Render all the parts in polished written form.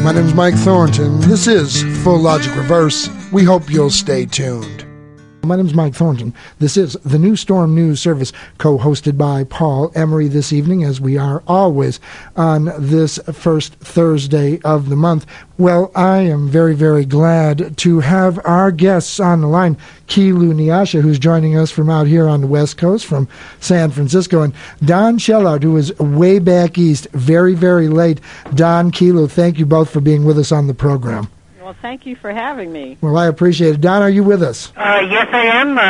My name's Mike Thornton. This is Full Logic Reverse. We hope you'll stay tuned. My name's Mike Thornton. This is the New Storm News Service, co-hosted by Paul Emery this evening, as we are always on this first Thursday of the month. Well, I am very, very glad to have our guests on the line. Kilu Nyasha, who's joining us from out here on the West Coast, from San Francisco, and Don Shellard, who is way back east, very, very late. Don, Kilu, thank you both for being with us on the program. Well, thank you for having me. Well, I appreciate it. Don, are you with us? Yes, I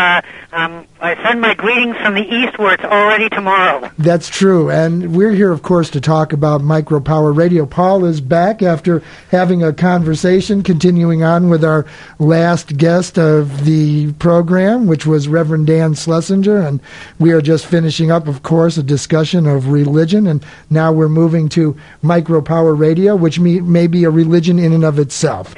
am. I send my greetings from the east where it's already tomorrow. That's true. And we're here, of course, to talk about Micropower Radio. Paul is back after having a conversation, continuing on with our last guest of the program, which was Reverend Dan Schlesinger. And we are just finishing up, of course, a discussion of religion. And now we're moving to Micropower Radio, which may be a religion in and of itself.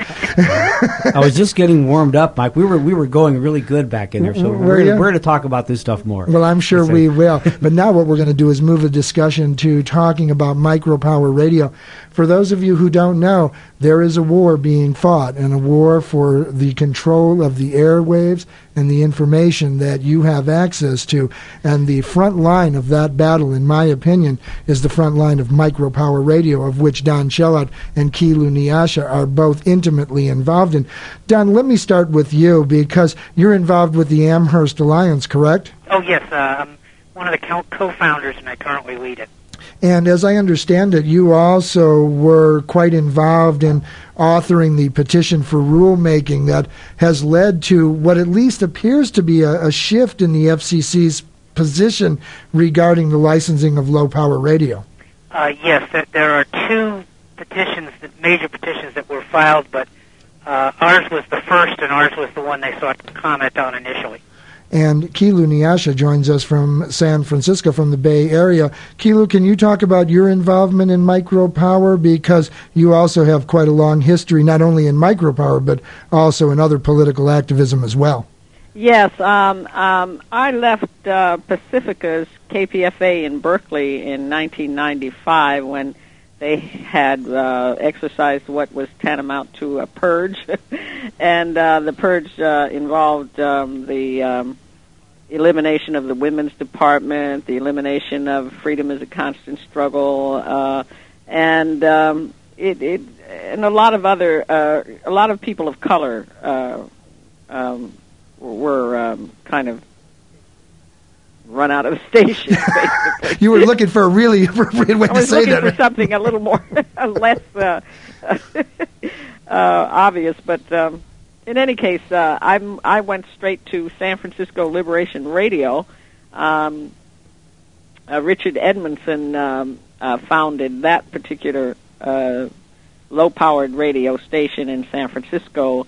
I was just getting warmed up, Mike. We were going really good back in there, so we're going to talk about this stuff more. Well, I'm sure we will. But now what we're going to do is move the discussion to talking about Micropower Radio. For those of you who don't know, there is a war being fought, and a war for the control of the airwaves and the information that you have access to. And the front line of that battle, in my opinion, is the front line of Micropower Radio, of which Don Shellard and Kilu Nyasha are both intimately involved in. Don, let me start with you, because you're involved with the Amherst Alliance, correct? Oh, yes. I'm one of the co-founders, and I currently lead it. And as I understand it, you also were quite involved in authoring the petition for rulemaking that has led to what at least appears to be a shift in the FCC's position regarding the licensing of low-power radio. Yes, there are two major petitions that were filed, but ours was the first, and ours was the one they sought to comment on initially. And Kilu Nyasha joins us from San Francisco, from the Bay Area. Kilu, can you talk about your involvement in micropower? Because you also have quite a long history, not only in micropower, but also in other political activism as well. Yes, I left Pacifica's KPFA in Berkeley in 1995 when they had exercised what was tantamount to a purge. And the purge involved the elimination of the women's department, the elimination of freedom as a constant struggle, and a lot of other a lot of people of color were kind of run out of the station, basically. You were looking for a really appropriate way to say that. I was looking for something a little more less obvious, but in any case, I went straight to San Francisco Liberation Radio. Richard Edmondson founded that particular low-powered radio station in San Francisco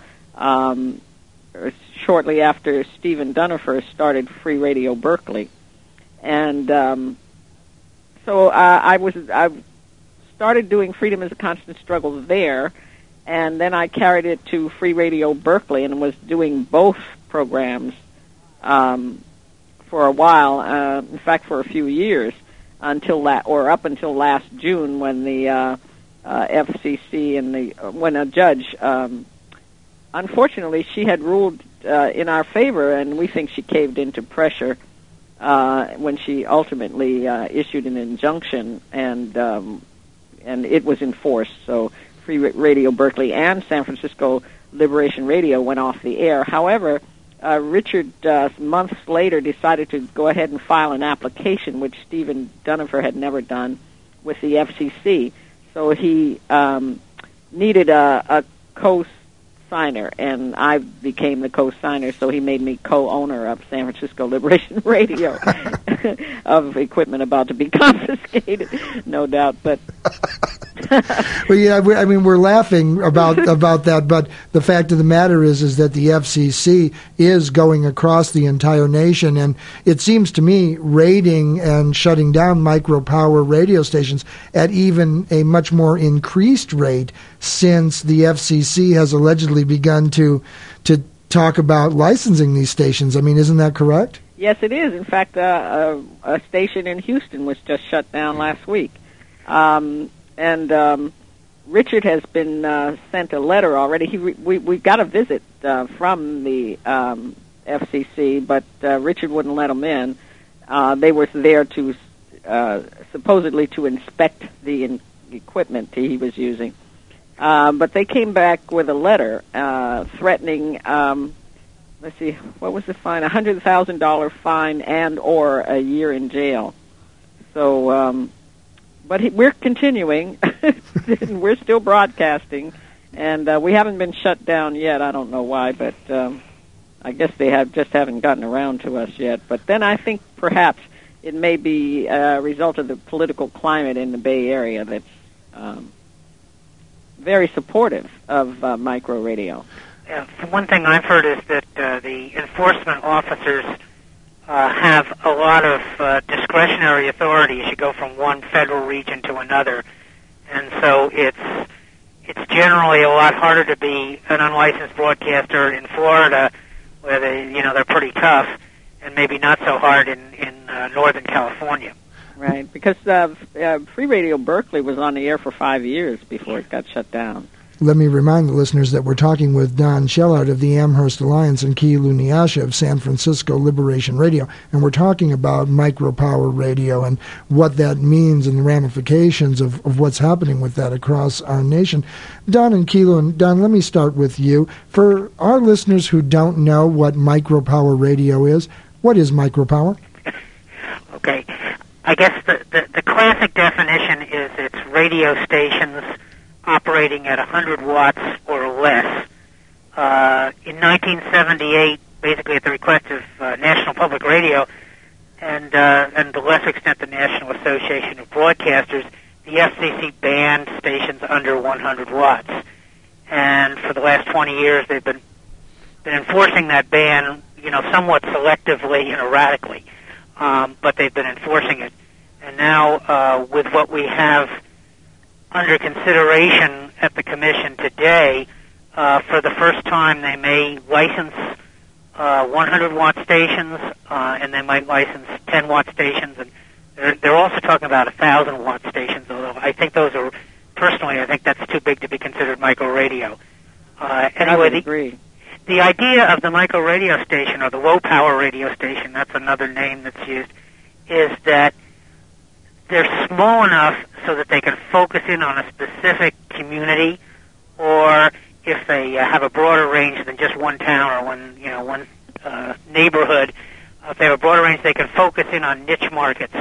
shortly after Stephen Dunifer started Free Radio Berkeley. And so I started doing Freedom as a Constant Struggle there, and then I carried it to Free Radio Berkeley and was doing both programs for a while, in fact for a few years, up until last June when the FCC and when a judge, unfortunately she had ruled in our favor, and we think she caved into pressure when she ultimately issued an injunction, and it was enforced. So Free Radio Berkeley and San Francisco Liberation Radio went off the air. However, Richard months later decided to go ahead and file an application, which Stephen Dunifer had never done, with the FCC. So he needed a co-signer, and I became the co-signer, so he made me co-owner of San Francisco Liberation Radio, of equipment about to be confiscated, no doubt, but... Well, yeah, I mean, we're laughing about that, but the fact of the matter is that the FCC is going across the entire nation, and it seems to me raiding and shutting down micropower radio stations at even a much more increased rate since the FCC has allegedly begun to talk about licensing these stations. I mean, isn't that correct? Yes, it is. In fact, a station in Houston was just shut down last week. Richard has been sent a letter already. We got a visit from the FCC, but Richard wouldn't let them in. They were there to supposedly to inspect the equipment he was using. But they came back with a letter threatening, let's see, what was the fine? $100,000 fine and or a year in jail. So, but we're continuing. We're still broadcasting, and we haven't been shut down yet. I don't know why, but I guess they haven't gotten around to us yet. But then I think perhaps it may be a result of the political climate in the Bay Area that's very supportive of micro radio. Yeah, one thing I've heard is that the enforcement officers have a lot of discretionary authority as you go from one federal region to another, and so it's generally a lot harder to be an unlicensed broadcaster in Florida, where they're pretty tough, and maybe not so hard in Northern California. Right, because Free Radio Berkeley was on the air for 5 years before it got shut down. Let me remind the listeners that we're talking with Don Schellart of the Amherst Alliance and Kielu Nyasha of San Francisco Liberation Radio, and we're talking about micropower radio and what that means and the ramifications of what's happening with that across our nation. Don and Kielu, and Don, let me start with you. For our listeners who don't know what micropower radio is, what is micropower? Okay. I guess the classic definition is it's radio stations operating at 100 watts or less. In 1978, basically at the request of National Public Radio and to a lesser extent the National Association of Broadcasters, the FCC banned stations under 100 watts. And for the last 20 years, they've been enforcing that ban, somewhat selectively and erratically. But they've been enforcing it. And now, with what we have under consideration at the Commission today, for the first time they may license 100-watt stations, and they might license 10-watt stations, and they're also talking about 1,000-watt stations, although I think I think that's too big to be considered micro radio. Anyway, I would agree. The idea of the micro radio station, or the low-power radio station, that's another name that's used, is that they're small enough so that they can focus in on a specific community, or if they have a broader range than just one town or one neighborhood, if they have a broader range, they can focus in on niche markets.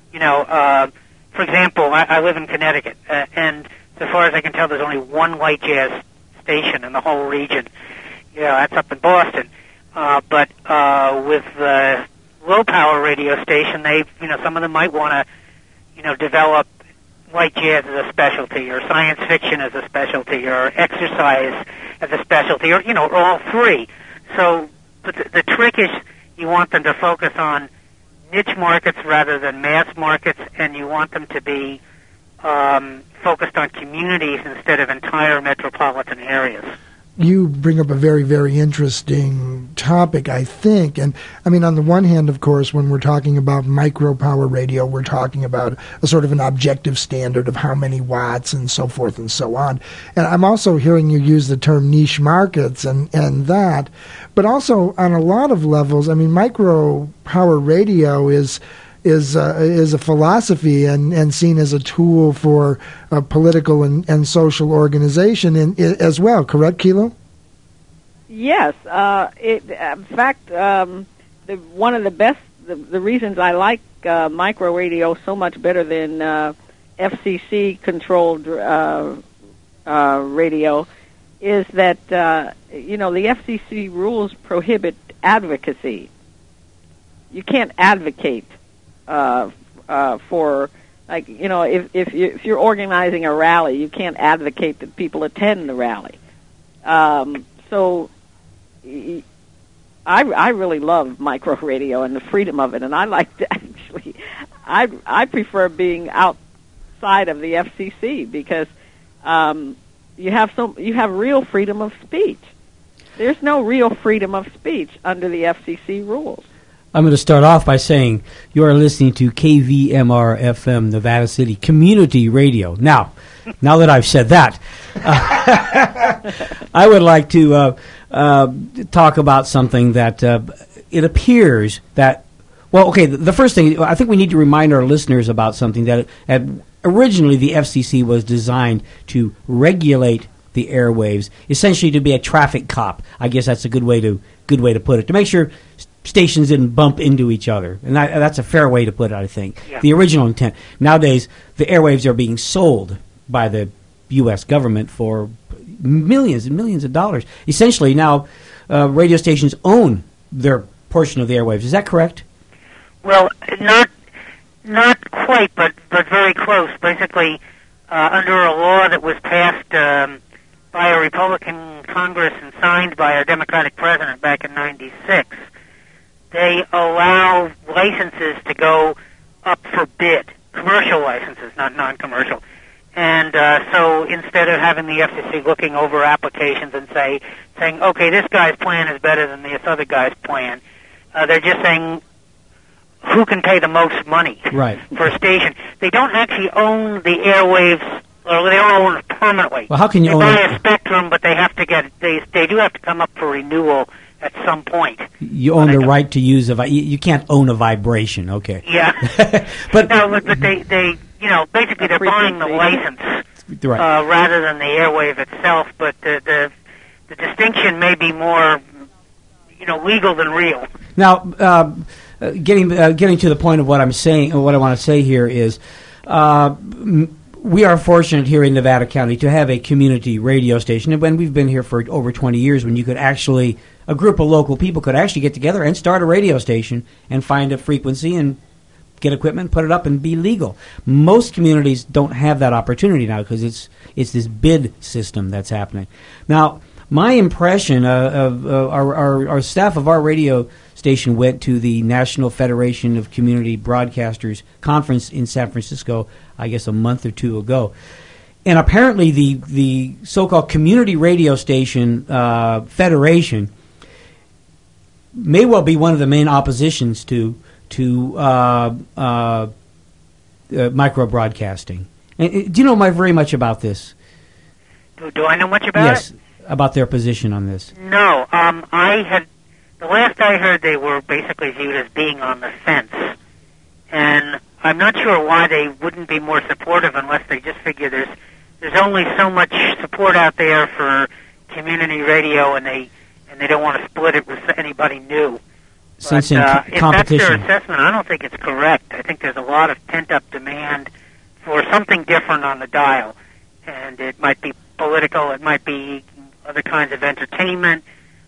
For example, I live in Connecticut, and so far as I can tell, there's only one light jazz station in the whole region. That's up in Boston. But with the low-power radio station, some of them might want to, develop light jazz as a specialty, or science fiction as a specialty, or exercise as a specialty, or all three. So, but the trick is you want them to focus on niche markets rather than mass markets, and you want them to be focused on communities instead of entire metropolitan areas. You bring up a very, very interesting topic, I think. And, I mean, on the one hand, of course, when we're talking about micropower radio, we're talking about a sort of an objective standard of how many watts and so forth and so on. And I'm also hearing you use the term niche markets and that. But also, on a lot of levels, I mean, micropower radio is a philosophy and seen as a tool for political and social organization as well, correct, Kielu? Yes. In fact, one of the best, the reasons I like micro radio so much better than FCC-controlled radio is that, the FCC rules prohibit advocacy. You can't advocate for, like, if you're organizing a rally, you can't advocate that people attend the rally. So I really love micro radio and the freedom of it, and I like to actually, I prefer being outside of the FCC because you have real freedom of speech. There's no real freedom of speech under the FCC rules. I'm going to start off by saying you are listening to KVMR-FM, Nevada City Community Radio. Now that I've said that, I would like to talk about something that it appears that, well, okay, the first thing, I think we need to remind our listeners about something that originally the FCC was designed to regulate the airwaves, essentially to be a traffic cop. I guess that's a good way to put it, to make sure stations didn't bump into each other. And that's a fair way to put it, I think. Yeah. The original intent. Nowadays, the airwaves are being sold by the U.S. government for millions and millions of dollars. Essentially, now radio stations own their portion of the airwaves. Is that correct? Well, not quite, but very close. Basically, under a law that was passed by a Republican Congress and signed by a Democratic president back in '96, they allow licenses to go up for bid, commercial licenses, not non-commercial. And so instead of having the FCC looking over applications and saying, okay, this guy's plan is better than this other guy's plan, they're just saying who can pay the most money for a station. They don't actually own the airwaves, or they don't own it permanently. Well, how can you own it? They buy a spectrum, but they have to they do have to come up for renewal at some point. You own the right to use you can't own a vibration, okay? Yeah, but they basically they're buying the license rather than the airwave itself. But the distinction may be more legal than real. Now, getting to the point of what I'm saying, what I want to say here is, we are fortunate here in Nevada County to have a community radio station, and when we've been here for over 20 years, when you could actually, a group of local people could actually get together and start a radio station and find a frequency and get equipment, put it up, and be legal. Most communities don't have that opportunity now because it's this bid system that's happening. Now, my impression of our staff of our radio station went to the National Federation of Community Broadcasters conference in San Francisco, I guess a month or two ago. And apparently the so-called community radio station federation may well be one of the main oppositions to micro-broadcasting. And, do you know very much about this? Do I know much about it? Yes, about their position on this. No. The last I heard, they were basically viewed as being on the fence. And I'm not sure why they wouldn't be more supportive unless they just figure there's only so much support out there for community radio, and they don't want to split it with anybody new. Since but if that's their assessment, I don't think it's correct. I think there's a lot of pent-up demand for something different on the dial. And it might be political, it might be other kinds of entertainment,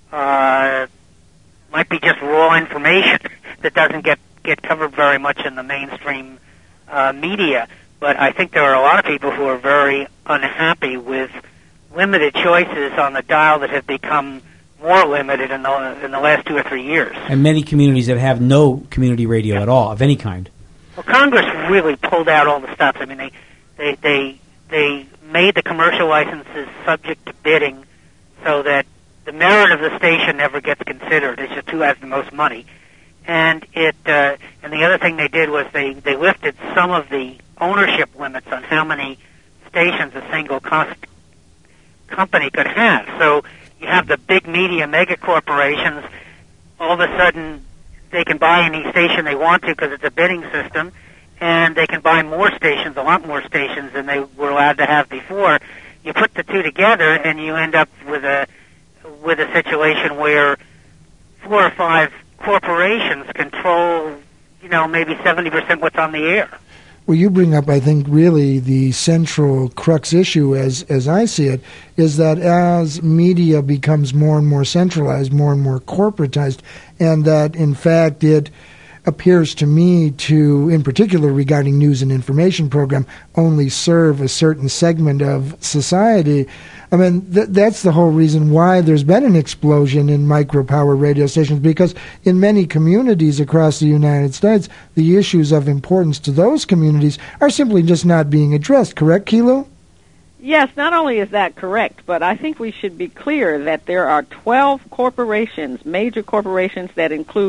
might be just raw information that doesn't get covered very much in the mainstream media. But I think there are a lot of people who are very unhappy with limited choices on the dial that have become more limited in the last 2 or 3 years. And many communities that have no community radio at all, of any kind. Well, Congress really pulled out all the stops. I mean, they made the commercial licenses subject to bidding so that the merit of the station never gets considered. It's just who has the most money. And and the other thing they did was they lifted some of the ownership limits on how many stations a single company could have. So you have the big media mega corporations. All of a sudden, they can buy any station they want to because it's a bidding system, and they can buy more stations, a lot more stations than they were allowed to have before. You put the two together, and you end up with a situation where 4 or 5 corporations control, maybe 70% what's on the air. Well, you bring up, I think, really the central crux issue, as I see it, is that as media becomes more and more centralized, more and more corporatized, and that, in fact, it appears to me to, in particular regarding news and information program, only serve a certain segment of society. I mean, that's the whole reason why there's been an explosion in micro-power radio stations, because in many communities across the United States, the issues of importance to those communities are simply just not being addressed. Correct, Kilo? Yes, not only is that correct, but I think we should be clear that there are 12 corporations, major corporations that include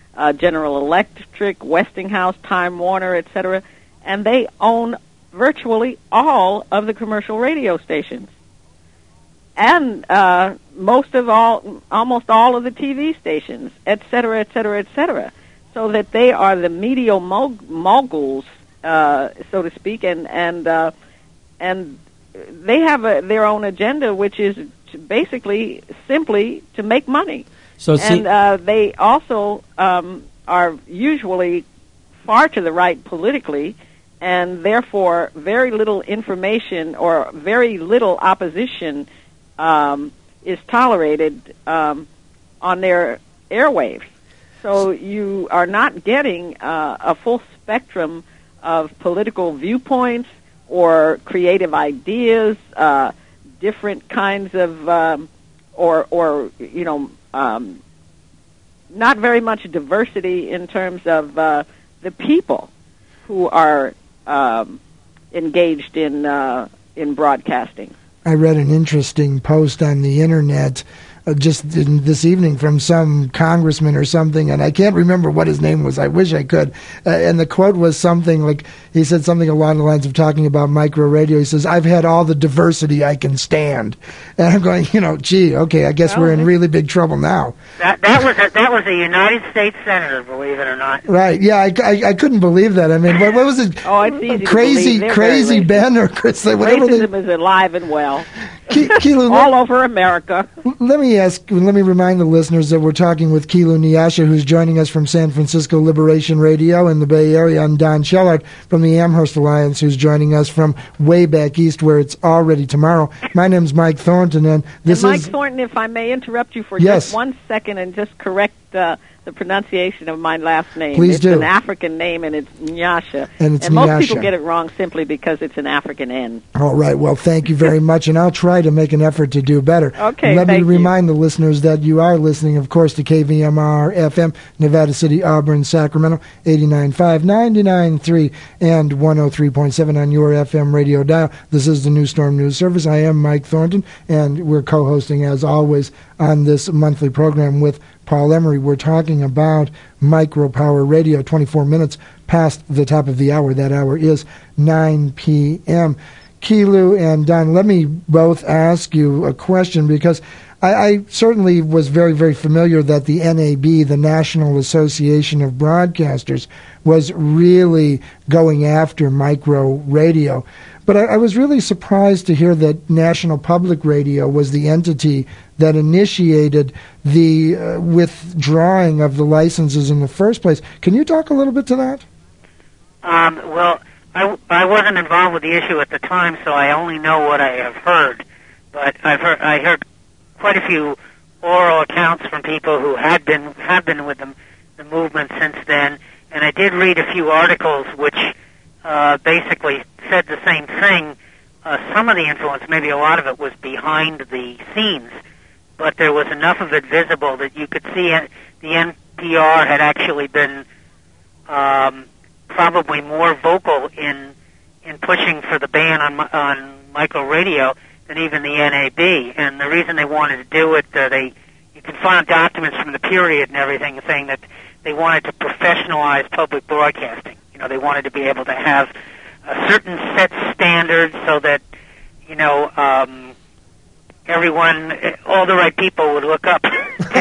General Electric, Westinghouse, Time Warner, etc., and they own virtually all of the commercial radio stations, and almost all of the TV stations, etc., etc., etc. So that they are the media moguls, so to speak, and they have their own agenda, which is basically simply to make money. So they also are usually far to the right politically, and therefore very little information or very little opposition is tolerated on their airwaves. So you are not getting a full spectrum of political viewpoints or creative ideas, different kinds of, not very much diversity in terms of the people who are engaged in broadcasting. I read an interesting post on the internet just this evening from some congressman or something, and I can't remember what his name was. I wish I could. And the quote was something like, he said something along the lines of talking about micro radio. He says, "I've had all the diversity I can stand." And I'm going, gee, okay, I guess we're in really big trouble now. That was a United States senator, believe it or not. Right? Yeah, I couldn't believe that. I mean, what was it? Oh, it's easy crazy Ben or Chris? Whatever. Racism is alive and well. Kilu, all over America. Let me remind the listeners that we're talking with Kilu Nyasha, who's joining us from San Francisco Liberation Radio in the Bay Area, and Don Shellart from the Amherst Alliance, who's joining us from way back east where it's already tomorrow. My name's Mike Thornton, and this Mike Thornton, if I may interrupt you for just 1 second and just correct the pronunciation of my last name. Please do. It's an African name, and it's Nyasha. And most people get it wrong simply because it's an African N. All right. Well, thank you very much, and I'll try to make an effort to do better. Okay, Let me remind the listeners that you are listening, of course, to KVMR FM, Nevada City, Auburn, Sacramento, 89.5, 99.3, and 103.7 on your FM radio dial. This is the New Storm News Service. I am Mike Thornton, and we're co-hosting, as always, on this monthly program with Paul Emery. We're talking about micropower radio, 24 minutes past the top of the hour. That hour is 9 p.m. Kilu and Don, let me both ask you a question, because I certainly was very, very familiar that the NAB, the National Association of Broadcasters, was really going after micro radio. But I was really surprised to hear that National Public Radio was the entity that initiated the withdrawing of the licenses in the first place. Can you talk a little bit to that? Well, I wasn't involved with the issue at the time, so I only know what I have heard. But I heard quite a few oral accounts from people who have been with the movement since then, and I did read a few articles which basically said the same thing. Some of the influence, maybe a lot of it, was behind the scenes, but there was enough of it visible that you could see the NPR had actually been probably more vocal in pushing for the ban on micro radio than even the NAB. And the reason they wanted to do it, you can find documents from the period and everything saying that they wanted to professionalize public broadcasting. They wanted to be able to have a certain set standards so that, everyone, all the right people would look up to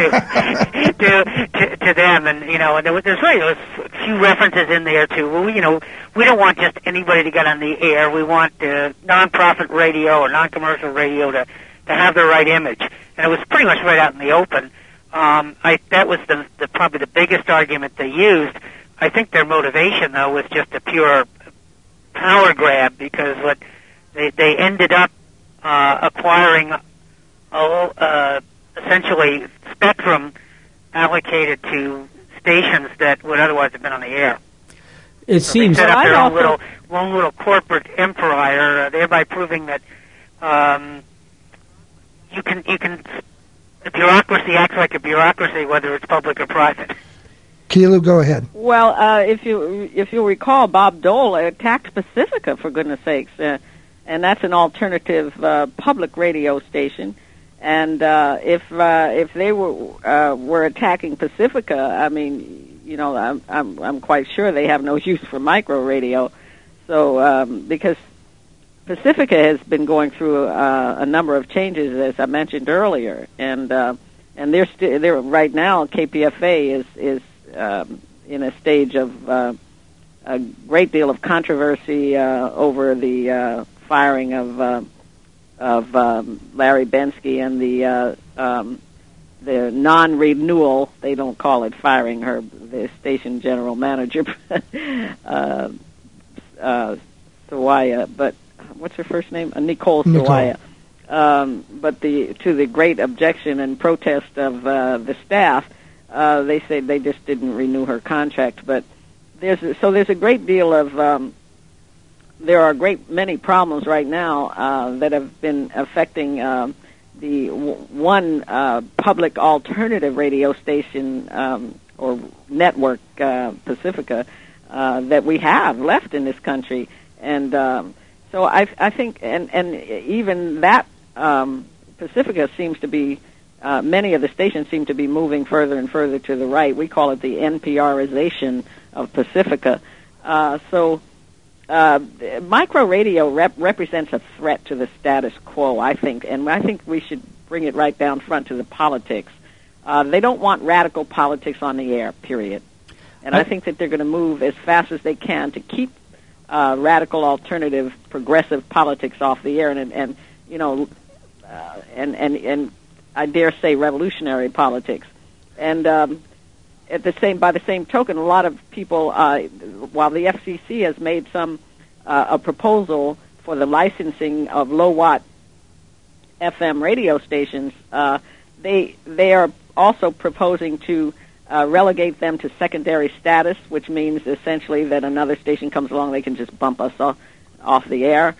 them. And, there's really a few references in there to, well, we don't want just anybody to get on the air. We want non-profit radio or non-commercial radio to have the right image. And it was pretty much right out in the open. That was probably the biggest argument they used. I think their motivation, though, was just a pure power grab, because what they ended up acquiring essentially spectrum allocated to stations that would otherwise have been on the air. It seems they set up their own little corporate empire, thereby proving that you can the bureaucracy acts like a bureaucracy, whether it's public or private. Kilu, go ahead. Well, if you recall, Bob Dole attacked Pacifica, for goodness sakes, and that's an alternative public radio station. And if they were attacking Pacifica, I mean, I'm quite sure they have no use for micro radio. So because Pacifica has been going through a number of changes, as I mentioned earlier, and they're right now KPFA is in a stage of a great deal of controversy over the firing of Larry Bensky and the non-renewal. They don't call it firing her, the station general manager, Sawaya, but what's her first name? Nicole Sawaya. But to the great objection and protest of the staff, they say they just didn't renew her contract. But there's a great deal of there are many problems right now that have been affecting the one public alternative radio station or network, Pacifica, that we have left in this country. And so I think, and even that Pacifica seems to be, many of the stations seem to be moving further and further to the right. We call it the NPRization of Pacifica. Micro radio represents a threat to the status quo, I think, and I think we should bring it right down front to the politics. They don't want radical politics on the air, period. And I think that they're going to move as fast as they can to keep radical, alternative, progressive politics off the air, and I dare say revolutionary politics. And by the same token, a lot of people, while the FCC has made a proposal for the licensing of low-watt FM radio stations, they are also proposing to relegate them to secondary status, which means essentially that another station comes along, they can just bump us off the air.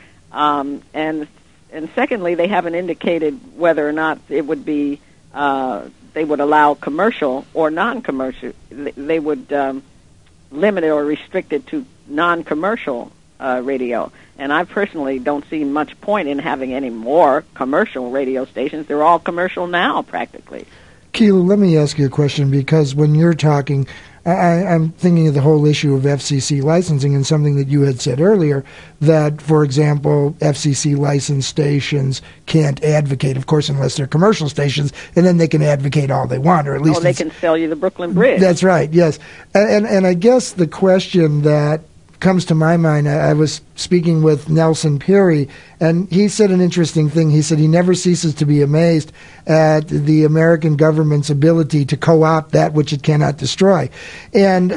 And secondly, they haven't indicated whether or not it would be they would allow commercial or non-commercial. They would limit it or restrict it to non-commercial radio. And I personally don't see much point in having any more commercial radio stations. They're all commercial now, practically. Keela, let me ask you a question, because when you're talking, I'm thinking of the whole issue of FCC licensing and something that you had said earlier, that, for example, FCC licensed stations can't advocate, of course, unless they're commercial stations, and then they can advocate all they want, or at least... they can sell you the Brooklyn Bridge. That's right, yes. And I guess the question that comes to my mind, I was speaking with Nelson Peary, and he said an interesting thing. He said he never ceases to be amazed at the American government's ability to co-opt that which it cannot destroy. And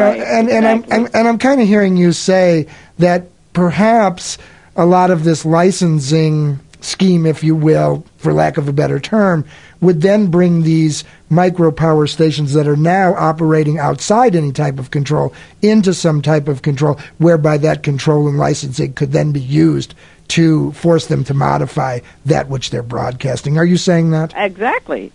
I'm kind of hearing you say that perhaps a lot of this licensing scheme, if you will, for lack of a better term, would then bring these micro power stations that are now operating outside any type of control into some type of control, whereby that control and licensing could then be used to force them to modify that which they're broadcasting. Are you saying that? Exactly.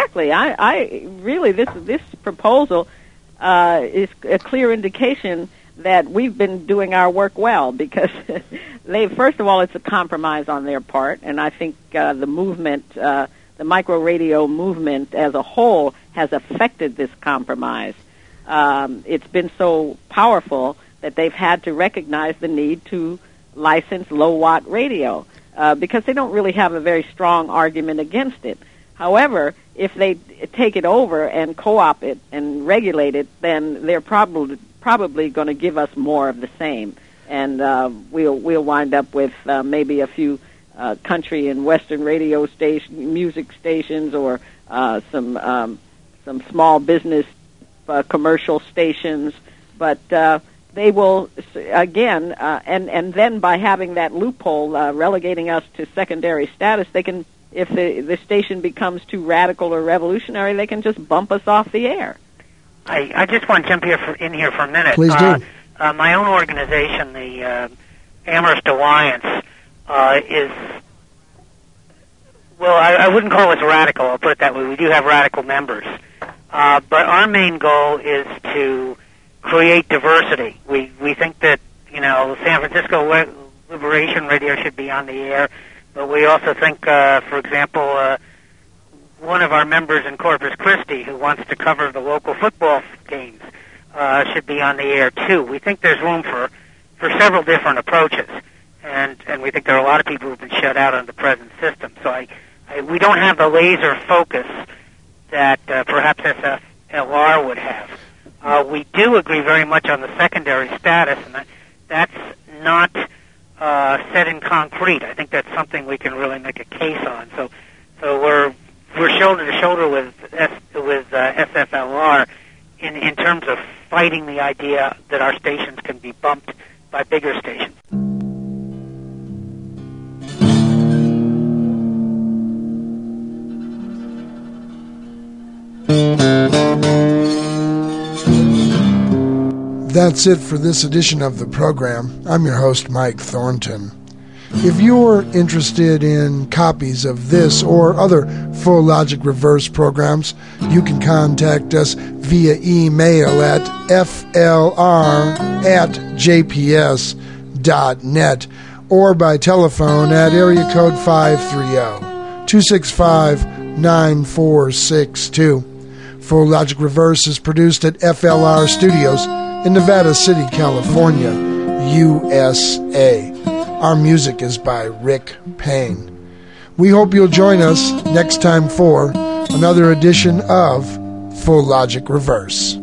I really, this proposal is a clear indication that we've been doing our work well, because first of all, it's a compromise on their part, and I think the movement, the micro radio movement as a whole, has affected this compromise. It's been so powerful that they've had to recognize the need to license low-watt radio, because they don't really have a very strong argument against it. However, if they take it over and co-op it and regulate it, then they're probably going to give us more of the same, and we'll wind up with maybe a few country and western radio music stations, or some small business commercial stations. But they will again, and then by having that loophole relegating us to secondary status, they can, if the station becomes too radical or revolutionary, they can just bump us off the air. I just want to jump in here for a minute. Please do. My own organization, the Amherst Alliance, is, well, I wouldn't call us radical, I'll put it that way. We do have radical members. But our main goal is to create diversity. We think that, San Francisco Liberation Radio should be on the air, but we also think, for example, one of our members in Corpus Christi who wants to cover the local football games should be on the air too. We think there's room for several different approaches, and we think there are a lot of people who've been shut out on the present system. So we don't have the laser focus that perhaps SFLR would have. We do agree very much on the secondary status, and that's not set in concrete. I think that's something we can really make a case on. So we're shoulder to shoulder with SFLR in terms of fighting the idea that our stations can be bumped by bigger stations. That's it for this edition of the program. I'm your host, Mike Thornton. If you're interested in copies of this or other Full Logic Reverse programs, you can contact us via email at flr@jps.net or by telephone at area code 530-265-9462. Full Logic Reverse is produced at FLR Studios in Nevada City, California, USA. Our music is by Rick Payne. We hope you'll join us next time for another edition of Full Logic Reverse.